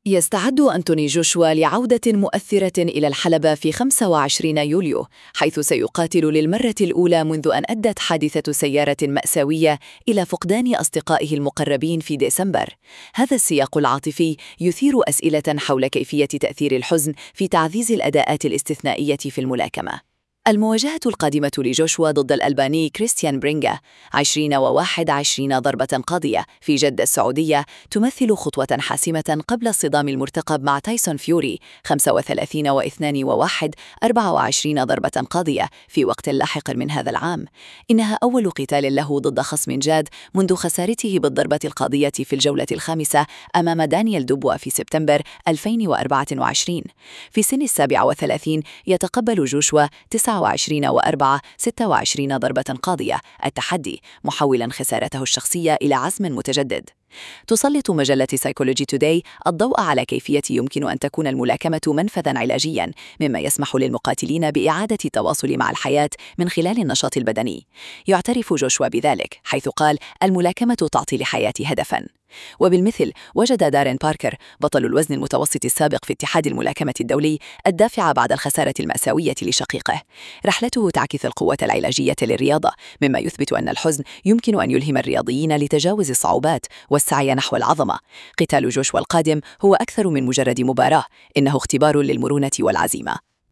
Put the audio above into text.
يستعد أنتوني جوشوا لعودة مؤثرة إلى الحلبة في 25 يوليو، حيث سيقاتل للمرة الأولى منذ أن أدت حادثة سيارة مأساوية إلى فقدان أصدقائه المقربين في ديسمبر. هذا السياق العاطفي يثير أسئلة حول كيفية تأثير الحزن في تعزيز الأداءات الاستثنائية في الملاكمة. المواجهة القادمة لجوشوا ضد الألباني كريستيان برينغا 20 ضربة قاضية في جدة السعودية تمثل خطوة حاسمة قبل الصدام المرتقب مع تايسون فيوري 35 و2 24 ضربة قاضية في وقت لاحق من هذا العام. إنها أول قتال له ضد خصم جاد منذ خسارته بالضربة القاضية في الجولة الخامسة أمام دانيال دوبوا في سبتمبر 2024. في سن 37 يتقبل جوشوا 26 ضربة قاضية التحدي، محولاً خسارته الشخصية إلى عزم متجدد. تسلط مجلة سايكولوجي توداي الضوء على كيفية يمكن أن تكون الملاكمة منفذاً علاجياً، مما يسمح للمقاتلين بإعادة التواصل مع الحياة من خلال النشاط البدني. يعترف جوشوا بذلك، حيث قال: الملاكمة تعطي لحياتي هدفاً. وبالمثل وجد دارين باركر بطل الوزن المتوسط السابق في اتحاد الملاكمة الدولي الدافع بعد الخسارة المأساوية لشقيقه. رحلته تعكس القوة العلاجية للرياضة، مما يثبت أن الحزن يمكن أن يلهم الرياضيين لتجاوز الصعوبات والسعي نحو العظمة. قتال جوشوا القادم هو أكثر من مجرد مباراة، إنه اختبار للمرونة والعزيمة.